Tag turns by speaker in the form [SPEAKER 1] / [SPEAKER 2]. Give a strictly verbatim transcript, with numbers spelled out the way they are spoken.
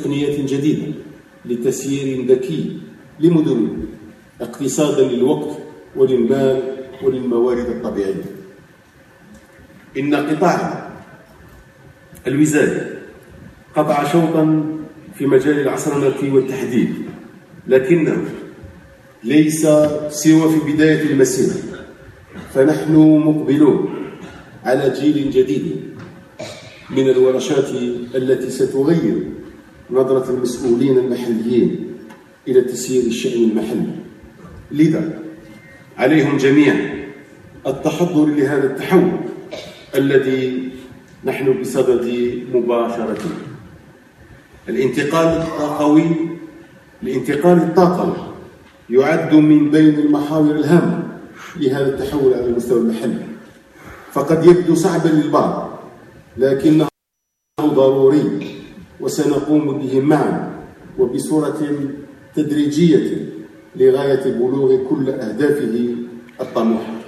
[SPEAKER 1] تقنيات جديدة لتسيير ذكي لمدننا، اقتصادا للوقت وللمال وللموارد الطبيعية. إن قطاع الوزاري قطع شوطا في مجال العصرنة والتحديث، لكنه ليس سوى في بداية المسيرة، فنحن مقبلون على جيل جديد من الورشات التي ستغير نظرة المسؤولين المحليين إلى تسيير الشأن المحلي. لذا عليهم جميعا التحضر لهذا التحول الذي نحن بصدد مباشرته. الانتقال الطاقوي الانتقال الطاقوي يعد من بين المحاور الهامة لهذا التحول على المستوى المحلي، فقد يبدو صعبا للبعض لكنه ضروري، وسنقوم به معا وبصورة تدريجية لغاية بلوغ كل أهدافه الطموحة.